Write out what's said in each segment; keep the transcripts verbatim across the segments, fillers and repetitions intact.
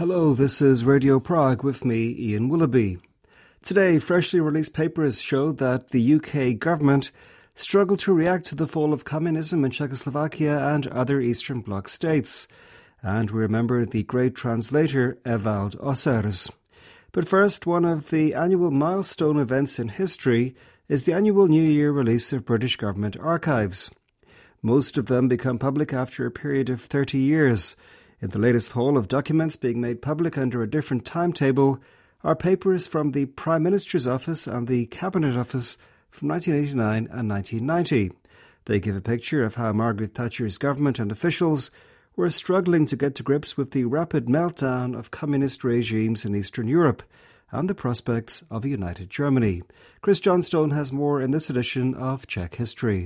Hello, this is Radio Prague with me, Ian Willoughby. Today, freshly released papers show that the U K government struggled to react to the fall of communism in Czechoslovakia and other Eastern Bloc states. And we remember the great translator Ewald Ossers. But first, one of the annual milestone events in history is the annual New Year release of British government archives. Most of them become public after a period of thirty years. In the latest haul of documents being made public under a different timetable are papers from the Prime Minister's Office and the Cabinet Office from nineteen eighty-nine and nineteen ninety. They give a picture of how Margaret Thatcher's government and officials were struggling to get to grips with the rapid meltdown of communist regimes in Eastern Europe and the prospects of a united Germany. Chris Johnstone has more in this edition of Czech History.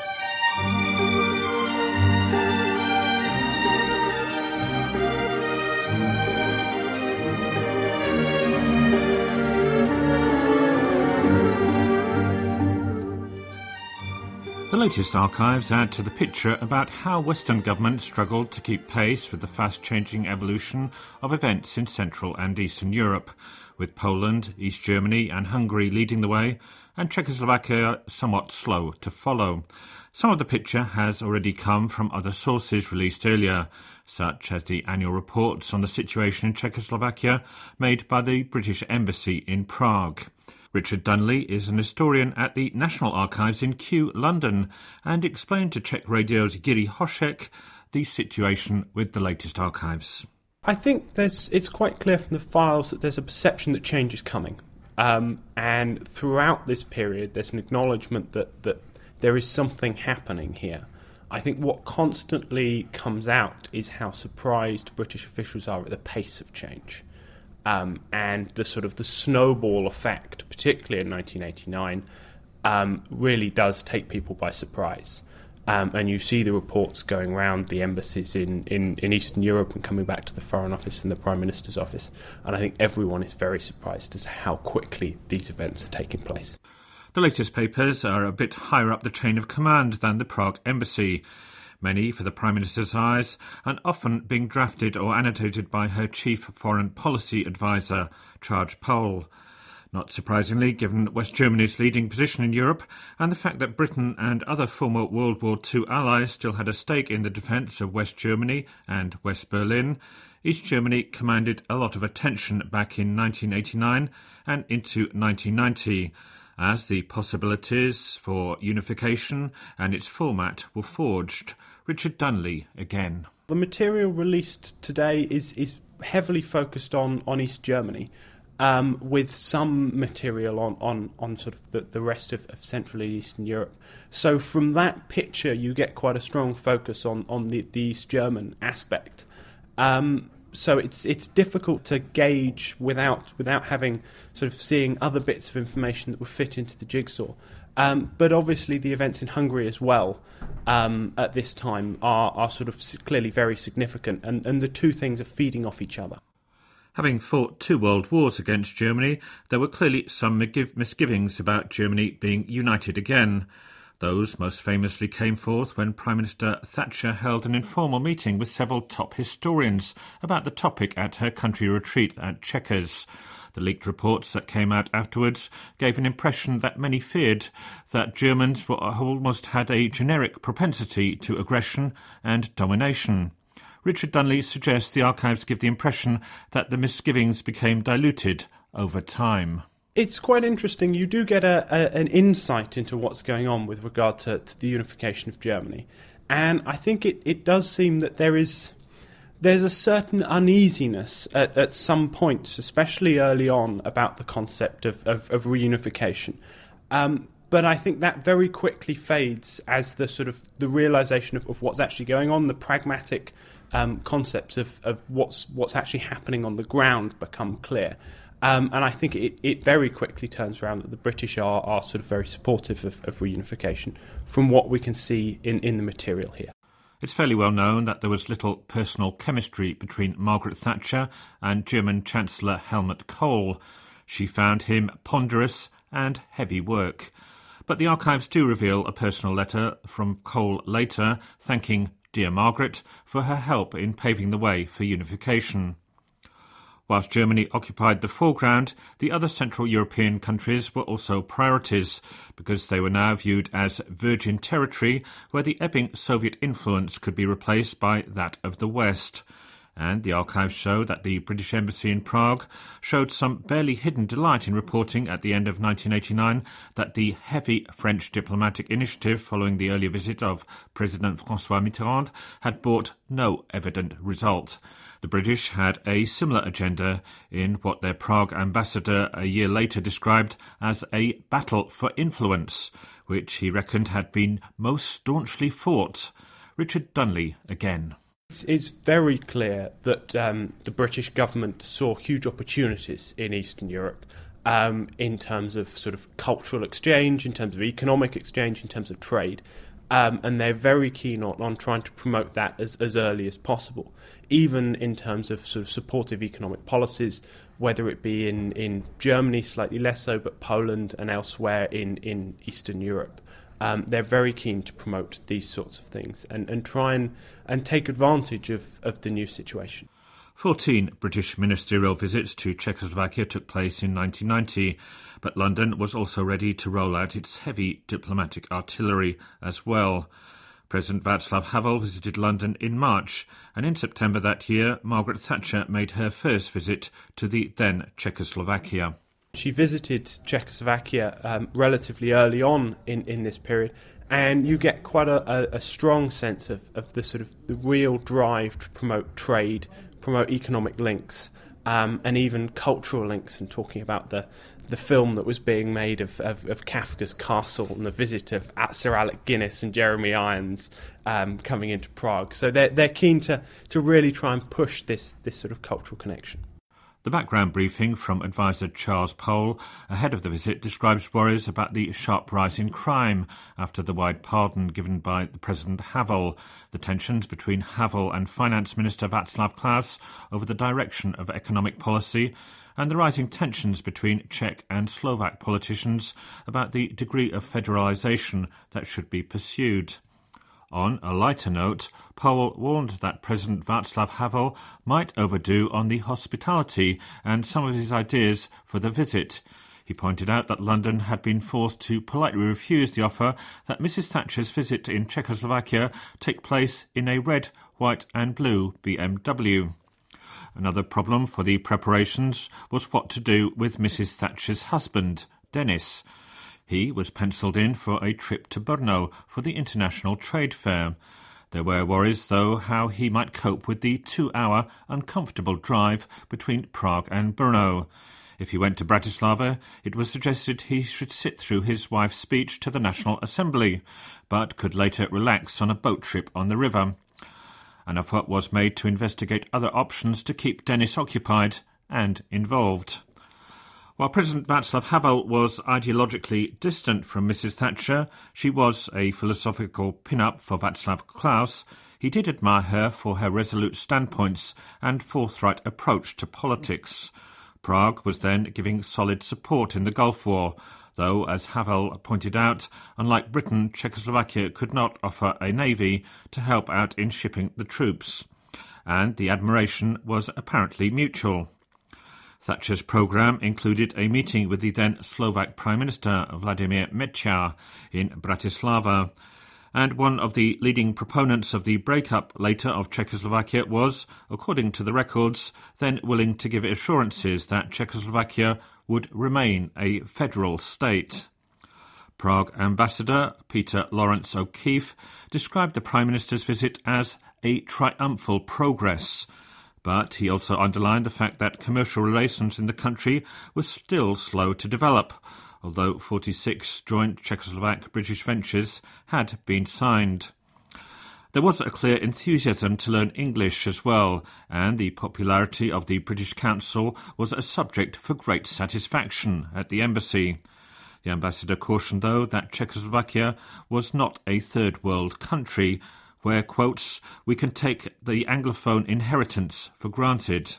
The latest archives add to the picture about how Western governments struggled to keep pace with the fast-changing evolution of events in Central and Eastern Europe, with Poland, East Germany and Hungary leading the way, and Czechoslovakia somewhat slow to follow. Some of the picture has already come from other sources released earlier, such as the annual reports on the situation in Czechoslovakia made by the British Embassy in Prague. Richard Dunley is an historian at the National Archives in Kew, London, and explained to Czech Radio's Jiří Hošek the situation with the latest archives. I think there's, it's quite clear from the files that there's a perception that change is coming. Um, and throughout this period, there's an acknowledgement that, that there is something happening here. I think what constantly comes out is how surprised British officials are at the pace of change. Um, and the sort of the snowball effect, particularly in nineteen eighty-nine, um, really does take people by surprise. Um, and you see the reports going around the embassies in, in, in Eastern Europe and coming back to the Foreign Office and the Prime Minister's Office. And I think everyone is very surprised as to how quickly these events are taking place. The latest papers are a bit higher up the chain of command than the Prague Embassy. Many for the Prime Minister's eyes, and often being drafted or annotated by her chief foreign policy advisor, Charles Powell. Not surprisingly, given West Germany's leading position in Europe and the fact that Britain and other former World War Two allies still had a stake in the defence of West Germany and West Berlin, East Germany commanded a lot of attention back in nineteen eighty-nine and into nineteen ninety, as the possibilities for unification and its format were forged. Richard Dunley again. The material released today is, is heavily focused on, on East Germany, um, with some material on, on, on sort of the, the rest of, of Central and Eastern Europe. So from that picture, you get quite a strong focus on, on the, the East German aspect. Um, so it's it's difficult to gauge without without having sort of seeing other bits of information that would fit into the jigsaw. Um, but obviously the events in Hungary as well um, at this time are, are sort of clearly very significant, and, and the two things are feeding off each other. Having fought two world wars against Germany, there were clearly some misgivings about Germany being united again. Those most famously came forth when Prime Minister Thatcher held an informal meeting with several top historians about the topic at her country retreat at Chequers. The leaked reports that came out afterwards gave an impression that many feared that Germans were, almost had a generic propensity to aggression and domination. Richard Dunley suggests the archives give the impression that the misgivings became diluted over time. It's quite interesting. You do get a, a, an insight into what's going on with regard to, to the unification of Germany. And I think it, it does seem that there is... There's a certain uneasiness at, at some points, especially early on, about the concept of, of, of reunification. Um, but I think that very quickly fades as the sort of the realisation of, of what's actually going on, the pragmatic um, concepts of, of what's what's actually happening on the ground become clear. Um, and I think it, it very quickly turns around that the British are, are sort of very supportive of, of reunification from what we can see in, in the material here. It's fairly well known that there was little personal chemistry between Margaret Thatcher and German Chancellor Helmut Kohl. She found him ponderous and heavy work. But the archives do reveal a personal letter from Kohl later, thanking dear Margaret for her help in paving the way for unification. Whilst Germany occupied the foreground, the other Central European countries were also priorities, because they were now viewed as virgin territory where the ebbing Soviet influence could be replaced by that of the West. And the archives show that the British Embassy in Prague showed some barely hidden delight in reporting at the end of nineteen eighty-nine that the heavy French diplomatic initiative following the earlier visit of President François Mitterrand had brought no evident result. The British had a similar agenda in what their Prague ambassador a year later described as a battle for influence, which he reckoned had been most staunchly fought. Richard Dunley again. It's very clear that um, the British government saw huge opportunities in Eastern Europe um, in terms of sort of cultural exchange, in terms of economic exchange, in terms of trade. Um, and they're very keen on, on trying to promote that as, as early as possible, even in terms of sort of supportive economic policies, whether it be in, in Germany, slightly less so, but Poland and elsewhere in, in Eastern Europe. Um, they're very keen to promote these sorts of things and, and try and, and take advantage of, of the new situation. Fourteen British ministerial visits to Czechoslovakia took place in nineteen ninety, but London was also ready to roll out its heavy diplomatic artillery as well. President Václav Havel visited London in March, and in September that year, Margaret Thatcher made her first visit to the then Czechoslovakia. She visited Czechoslovakia um, relatively early on in, in this period, and you get quite a, a, a strong sense of, of the sort of the real drive to promote trade, promote economic links, um, and even cultural links, and talking about the, the film that was being made of, of, of Kafka's Castle and the visit of Sir Alec Guinness and Jeremy Irons um, coming into Prague. So they're, they're keen to, to really try and push this, this sort of cultural connection. The background briefing from advisor Charles Powell ahead of the visit describes worries about the sharp rise in crime after the wide pardon given by the President Havel, the tensions between Havel and Finance Minister Václav Klaus over the direction of economic policy, and the rising tensions between Czech and Slovak politicians about the degree of federalisation that should be pursued. On a lighter note, Powell warned that President Václav Havel might overdo on the hospitality and some of his ideas for the visit. He pointed out that London had been forced to politely refuse the offer that Missus Thatcher's visit in Czechoslovakia take place in a red, white and blue B M W. Another problem for the preparations was what to do with Missus Thatcher's husband, Denis. He was pencilled in for a trip to Brno for the International Trade Fair. There were worries, though, how he might cope with the two-hour uncomfortable drive between Prague and Brno. If he went to Bratislava, it was suggested he should sit through his wife's speech to the National Assembly, but could later relax on a boat trip on the river. An effort was made to investigate other options to keep Denis occupied and involved. While President Václav Havel was ideologically distant from Missus Thatcher, she was a philosophical pin-up for Václav Klaus. He did admire her for her resolute standpoints and forthright approach to politics. Prague was then giving solid support in the Gulf War, though, as Havel pointed out, unlike Britain, Czechoslovakia could not offer a navy to help out in shipping the troops. And the admiration was apparently mutual. Thatcher's programme included a meeting with the then Slovak Prime Minister Vladimir Mečiar in Bratislava, and one of the leading proponents of the breakup later of Czechoslovakia was, according to the records, then willing to give assurances that Czechoslovakia would remain a federal state. Prague Ambassador Peter Lawrence O'Keefe described the Prime Minister's visit as a triumphal progress, but he also underlined the fact that commercial relations in the country were still slow to develop, although forty-six joint Czechoslovak-British ventures had been signed. There was a clear enthusiasm to learn English as well, and the popularity of the British Council was a subject for great satisfaction at the embassy. The ambassador cautioned, though, that Czechoslovakia was not a third world country, where, quotes, we can take the Anglophone inheritance for granted.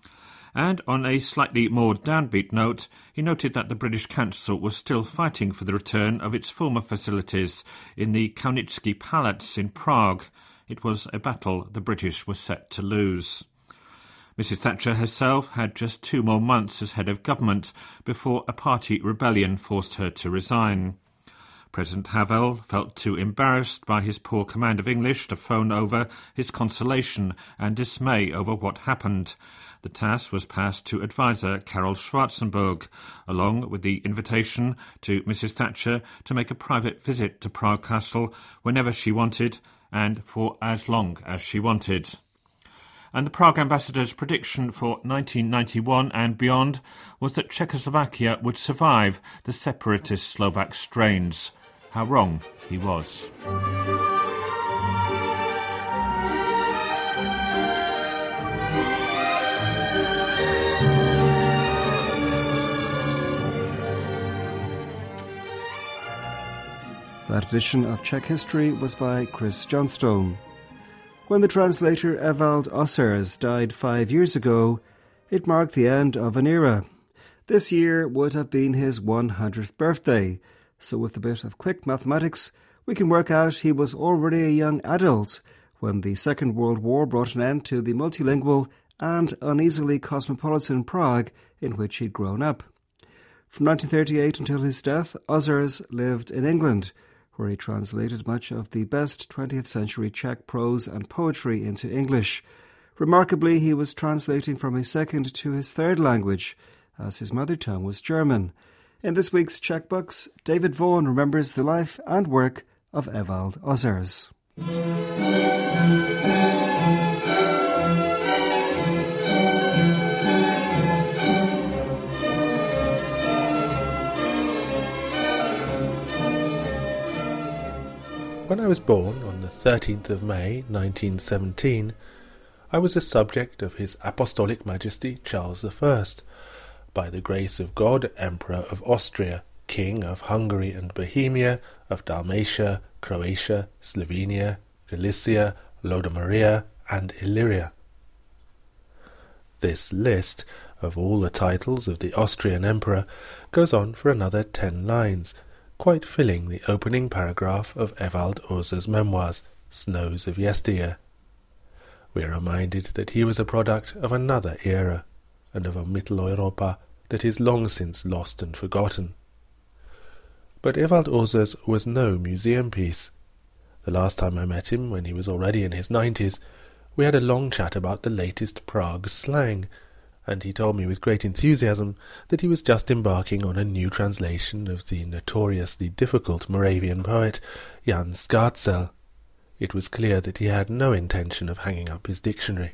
And on a slightly more downbeat note, he noted that the British Council was still fighting for the return of its former facilities in the Kaunitski Palace in Prague. It was a battle the British were set to lose. Missus Thatcher herself had just two more months as head of government before a party rebellion forced her to resign. President Havel felt too embarrassed by his poor command of English to phone over his consolation and dismay over what happened. The task was passed to advisor Karol Schwarzenberg, along with the invitation to Missus Thatcher to make a private visit to Prague Castle whenever she wanted and for as long as she wanted. And the Prague ambassador's prediction for nineteen ninety-one and beyond was that Czechoslovakia would survive the separatist Slovak strains. How wrong he was. That edition of Czech History was by Chris Johnstone. When the translator Ewald Ossers died five years ago, it marked the end of an era. This year would have been his one hundredth birthday, so with a bit of quick mathematics, we can work out he was already a young adult when the Second World War brought an end to the multilingual and uneasily cosmopolitan Prague in which he'd grown up. From nineteen thirty-eight until his death, Ossers lived in England, where he translated much of the best twentieth century Czech prose and poetry into English. Remarkably, he was translating from his second to his third language, as his mother tongue was German. In this week's Czech Books, David Vaughan remembers the life and work of Ewald Ossers. When I was born on the thirteenth of May nineteen seventeen, I was a subject of His Apostolic Majesty Charles the First, by the grace of God, Emperor of Austria, King of Hungary and Bohemia, of Dalmatia, Croatia, Slovenia, Galicia, Lodomeria, and Illyria. This list of all the titles of the Austrian Emperor goes on for another ten lines, quite filling the opening paragraph of Ewald Ossers' memoirs, Snows of Yesteryear. We are reminded that he was a product of another era, and of a Mitteleuropa that is long since lost and forgotten. But Ewald Ossers was no museum piece. The last time I met him, when he was already in his nineties, we had a long chat about the latest Prague slang, and he told me with great enthusiasm that he was just embarking on a new translation of the notoriously difficult Moravian poet Jan Skarzel. It was clear that he had no intention of hanging up his dictionary.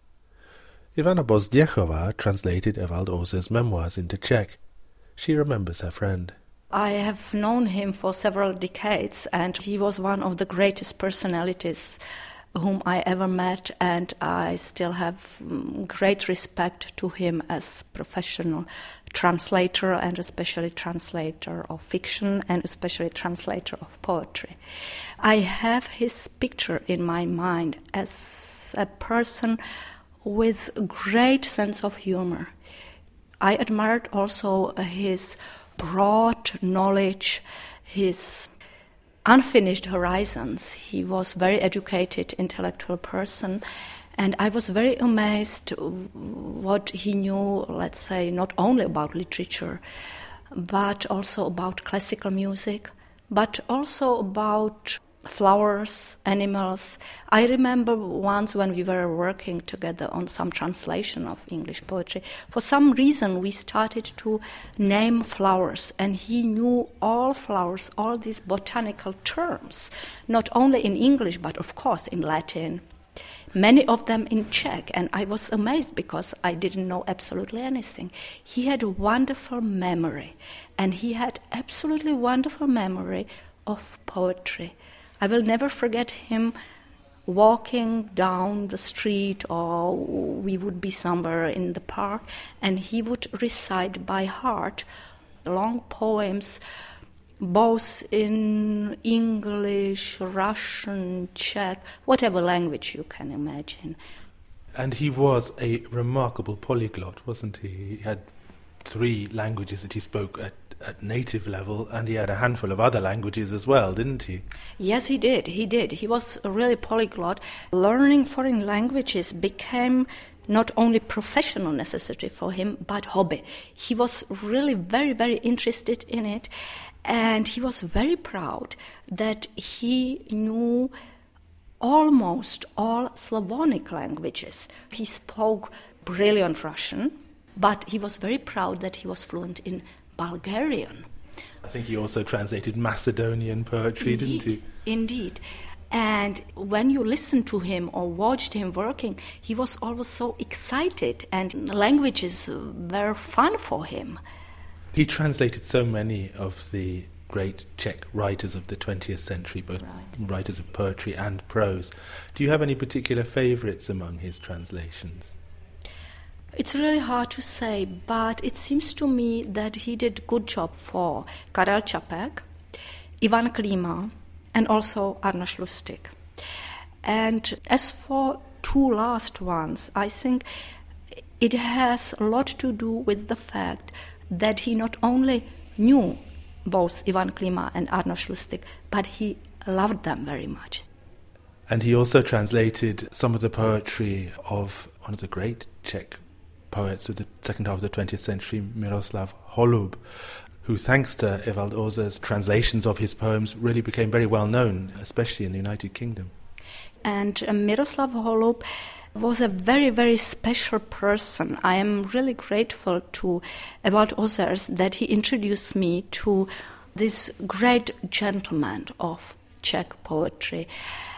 Ivana Bozdiechova translated Ewald Ossers' memoirs into Czech. She remembers her friend. I have known him for several decades, and he was one of the greatest personalities whom I ever met, and I still have great respect to him as professional translator, and especially translator of fiction, and especially translator of poetry. I have his picture in my mind as a person with great sense of humor. I admired also his broad knowledge, his unfinished horizons. He was a very educated, intellectual person, and I was very amazed what he knew, let's say, not only about literature, but also about classical music, but also about flowers, animals. I remember once when we were working together on some translation of English poetry, for some reason we started to name flowers, and he knew all flowers, all these botanical terms, not only in English, but of course in Latin, many of them in Czech, and I was amazed because I didn't know absolutely anything. He had a wonderful memory, and he had absolutely wonderful memory of poetry. I will never forget him walking down the street, or we would be somewhere in the park, and he would recite by heart long poems, both in English, Russian, Czech, whatever language you can imagine. And he was a remarkable polyglot, wasn't he? He had three languages that he spoke at at native level, and he had a handful of other languages as well, didn't he? Yes, he did. He did. He was a really polyglot. Learning foreign languages became not only professional necessity for him, but hobby. He was really very, very interested in it, and he was very proud that he knew almost all Slavonic languages. He spoke brilliant Russian, but he was very proud that he was fluent in Bulgarian. I think he also translated Macedonian poetry, Indeed, didn't he? Indeed. And when you listened to him or watched him working, he was always so excited, and languages were fun for him. He translated so many of the great Czech writers of the twentieth century, both right. writers of poetry and prose. Do you have any particular favourites among his translations? It's really hard to say, but it seems to me that he did a good job for Karel Čapek, Ivan Klima, and also Arnošt Lustig. And as for two last ones, I think it has a lot to do with the fact that he not only knew both Ivan Klima and Arnošt Lustig, but he loved them very much. And he also translated some of the poetry of one of the great Czech poets of the second half of the twentieth century, Miroslav Holub, who, thanks to Ewald Oser's translations of his poems, really became very well known, especially in the United Kingdom. And uh, Miroslav Holub was a very, very special person. I am really grateful to Ewald Ozers that he introduced me to this great gentleman of Czech poetry.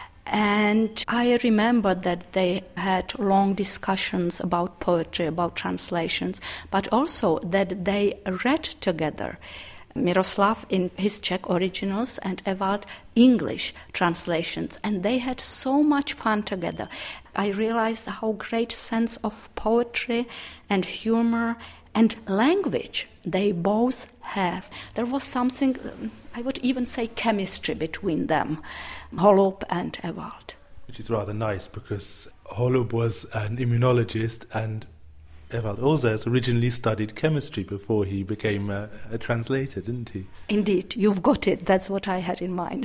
And I remember that they had long discussions about poetry, about translations, but also that they read together. Miroslav in his Czech originals and Ewald English translations, and they had so much fun together. I realized how great sense of poetry and humor and language they both have. There was something, I would even say chemistry between them, Holub and Ewald. Which is rather nice, because Holub was an immunologist and Ewald Ozers originally studied chemistry before he became a, a translator, didn't he? Indeed, you've got it. That's what I had in mind.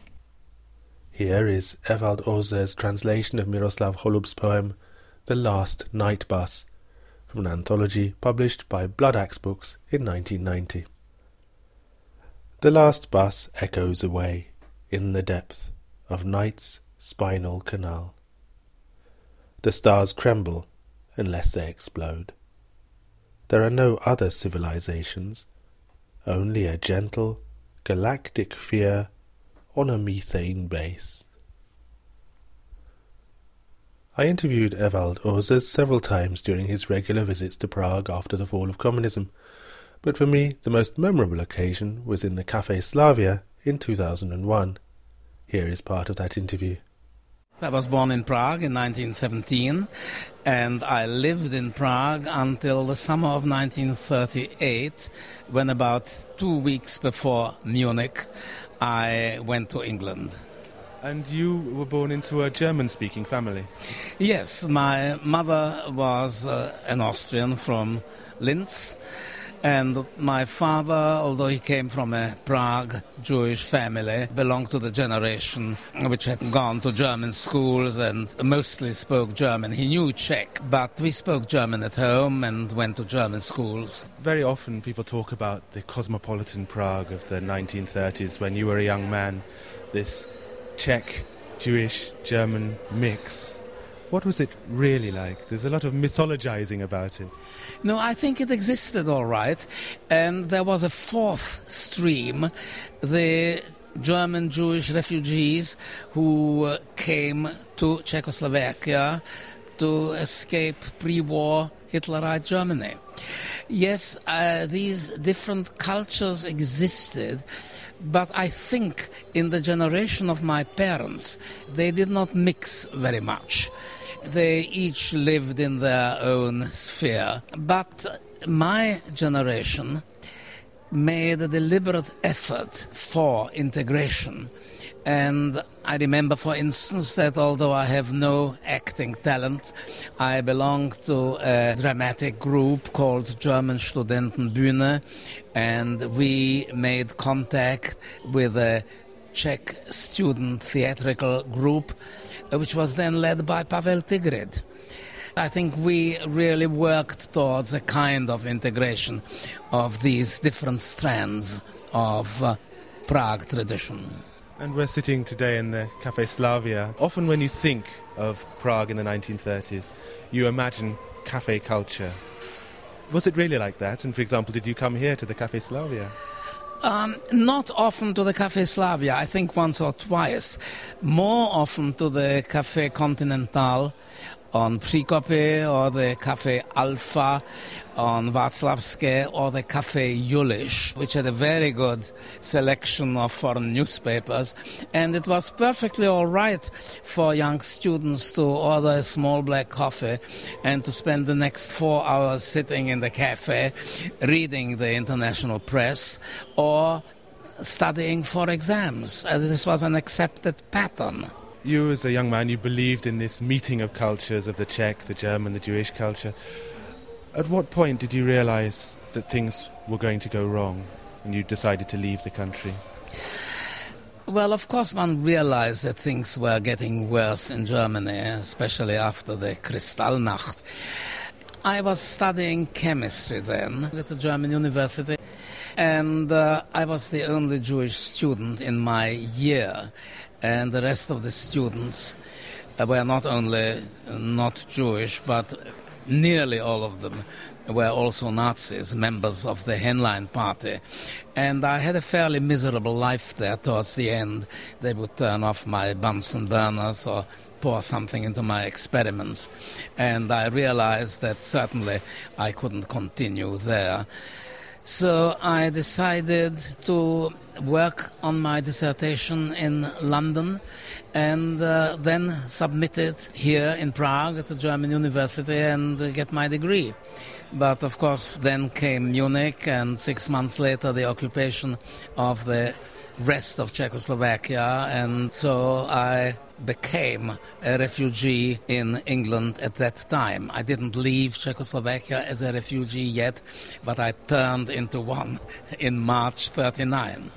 Here is Ewald Ozers' translation of Miroslav Holub's poem, The Last Night Bus, from an anthology published by Blood Axe Books in nineteen ninety. The last bus echoes away in the depth of night's spinal canal. The stars tremble unless they explode. There are no other civilizations, only a gentle, galactic fear on a methane base. I interviewed Ewald Ozers several times during his regular visits to Prague after the fall of communism, but for me the most memorable occasion was in the Café Slavia in two thousand one. Here is part of that interview. I was born in Prague in nineteen seventeen, and I lived in Prague until the summer of nineteen thirty-eight, when about two weeks before Munich, I went to England. And you were born into a German-speaking family? Yes, my mother was uh, an Austrian from Linz, and my father, although he came from a Prague Jewish family, belonged to the generation which had gone to German schools and mostly spoke German. He knew Czech, but we spoke German at home and went to German schools. Very often people talk about the cosmopolitan Prague of the nineteen thirties when you were a young man, this Czech, Jewish, German mix. What was it really like? There's a lot of mythologizing about it. No, I think it existed all right. And there was a fourth stream, the German Jewish refugees who came to Czechoslovakia to escape pre-war Hitlerite Germany. Yes, uh, these different cultures existed, but I think in the generation of my parents, they did not mix very much. They each lived in their own sphere. But my generation made a deliberate effort for integration. And I remember, for instance, that although I have no acting talent, I belong to a dramatic group called German Studentenbühne, and we made contact with a Czech student theatrical group, which was then led by Pavel Tigrid. I think we really worked towards a kind of integration of these different strands of uh, Prague tradition. And we're sitting today in the Café Slavia. Often when you think of Prague in the nineteen thirties, you imagine cafe culture. Was it really like that? And for example, did you come here to the Café Slavia? Um, not often to the Café Slavia, I think once or twice. More often to the Café Continental on Příkopy, or the Café Alpha on Václavské, or the Café Juliš, which had a very good selection of foreign newspapers. And it was perfectly all right for young students to order a small black coffee and to spend the next four hours sitting in the cafe reading the international press or studying for exams. Uh, this was an accepted pattern. You, as a young man, you believed in this meeting of cultures, of the Czech, the German, the Jewish culture. At what point did you realize that things were going to go wrong and you decided to leave the country? Well, of course, one realized that things were getting worse in Germany, especially after the Kristallnacht. I was studying chemistry then at the German university, and uh, I was the only Jewish student in my year. And the rest of the students were not only not Jewish, but nearly all of them were also Nazis, members of the Henlein party. And I had a fairly miserable life there towards the end. They would turn off my Bunsen burners or pour something into my experiments. And I realized that certainly I couldn't continue there. So I decided to work on my dissertation in London and uh, then submit it here in Prague at the German university and uh, get my degree. But of course then came Munich, and six months later the occupation of the rest of Czechoslovakia, and so I became a refugee in England at that time. I didn't leave Czechoslovakia as a refugee yet, but I turned into one in March thirty-nine.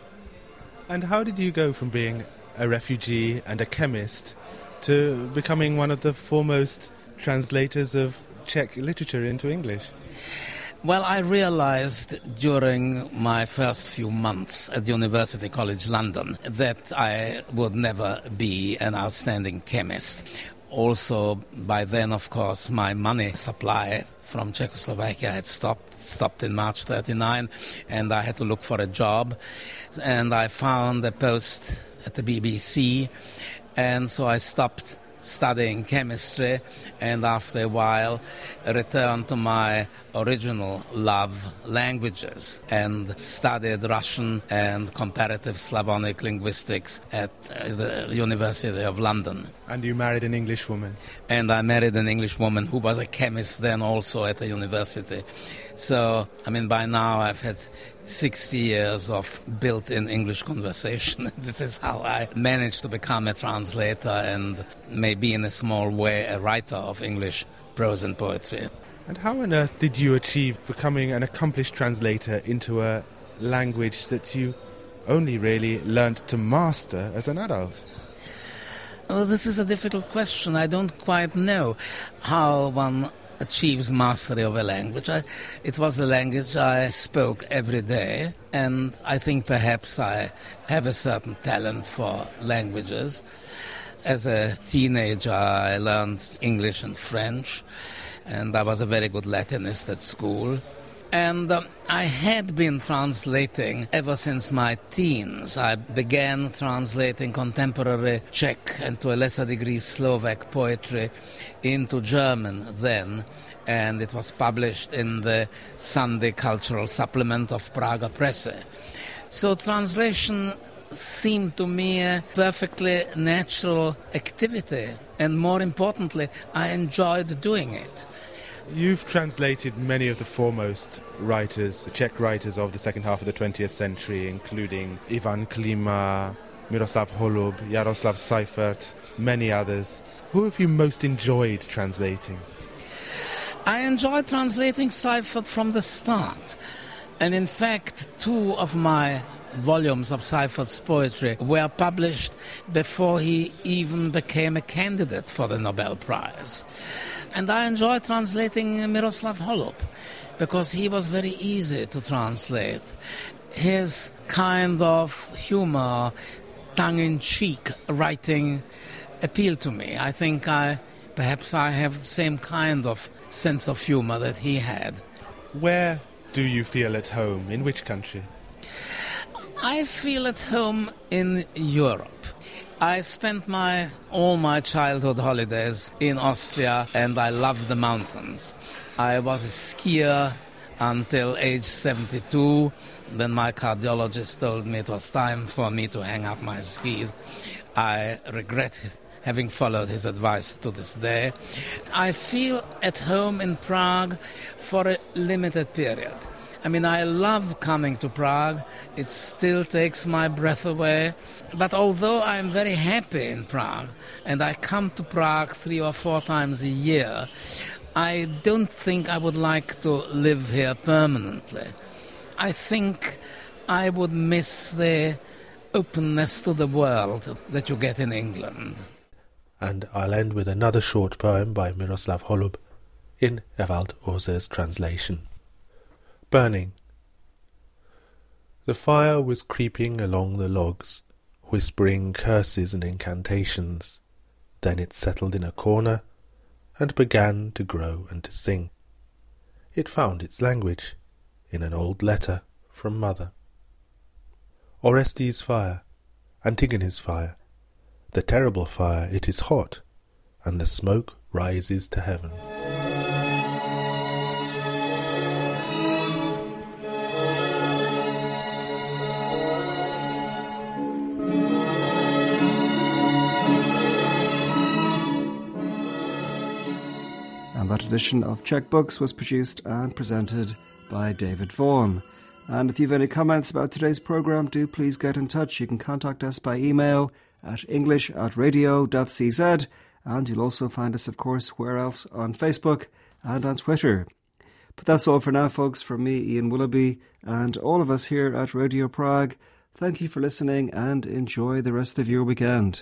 And how did you go from being a refugee and a chemist to becoming one of the foremost translators of Czech literature into English? Well, I realized during my first few months at University College London that I would never be an outstanding chemist. Also, by then, of course, my money supply from Czechoslovakia had stopped, stopped in March thirty-nine, and I had to look for a job. And I found a post at the B B C, and so I stopped studying chemistry, and after a while returned to my original love, languages, and studied Russian and comparative Slavonic linguistics at the University of London. And you married an English woman? And I married an English woman who was a chemist then also at the university. So, I mean, by now I've had sixty years of built-in English conversation. This is how I managed to become a translator and maybe in a small way a writer of English prose and poetry. And how on earth did you achieve becoming an accomplished translator into a language that you only really learned to master as an adult? Well, this is a difficult question. I don't quite know how one achieves mastery of a language. I, it was a language I spoke every day, and I think perhaps I have a certain talent for languages. As a teenager, I learned English and French, and I was a very good Latinist at school. And um, I had been translating ever since my teens. I began translating contemporary Czech and to a lesser degree Slovak poetry into German then, and it was published in the Sunday Cultural Supplement of Praga Presse. So translation seemed to me a perfectly natural activity, and more importantly, I enjoyed doing it. You've translated many of the foremost writers, Czech writers of the second half of the twentieth century, including Ivan Klima, Miroslav Holub, Jaroslav Seifert, many others. Who have you most enjoyed translating? I enjoyed translating Seifert from the start. And in fact, two of my volumes of Seifert's poetry were published before he even became a candidate for the Nobel Prize. And I enjoy translating Miroslav Holub because he was very easy to translate. His kind of humor, tongue-in-cheek writing appealed to me. I think I perhaps I have the same kind of sense of humor that he had. Where do you feel at home? In which country? I feel at home in Europe. I spent my all my childhood holidays in Austria, and I love the mountains. I was a skier until age seventy-two, when my cardiologist told me it was time for me to hang up my skis. I regret having followed his advice to this day. I feel at home in Prague for a limited period. I mean, I love coming to Prague. It still takes my breath away. But although I'm very happy in Prague, and I come to Prague three or four times a year, I don't think I would like to live here permanently. I think I would miss the openness to the world that you get in England. And I'll end with another short poem by Miroslav Holub in Ewald Oser's translation. Burning. The fire was creeping along the logs, whispering curses and incantations. Then it settled in a corner and began to grow and to sing. It found its language in an old letter from Mother. Orestes' fire, Antigone's fire, the terrible fire, it is hot, and the smoke rises to heaven. And that edition of Czech Books was produced and presented by David Vaughan. And if you have any comments about today's programme, do please get in touch. You can contact us by email at english at radio dot c z, and you'll also find us, of course, where else? On Facebook and on Twitter. But that's all for now, folks, from me, Ian Willoughby, and all of us here at Radio Prague. Thank you for listening, and enjoy the rest of your weekend.